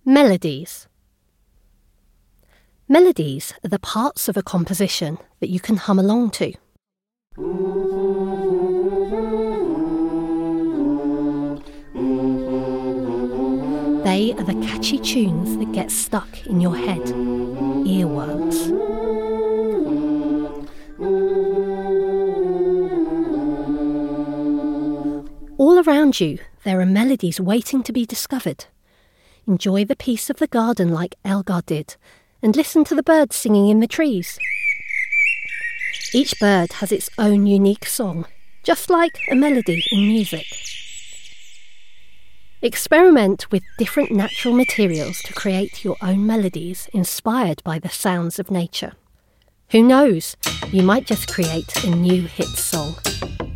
Melodies. Melodies are the parts of a composition that you can hum along to. They are the catchy tunes that get stuck in your head, earworms. All around you, there are melodies waiting to be discovered. Enjoy the peace of the garden like Elgar did, and listen to the birds singing in the trees. Each bird has its own unique song, just like a melody in music. Experiment with different natural materials to create your own melodies inspired by the sounds of nature. Who knows, you might just create a new hit song.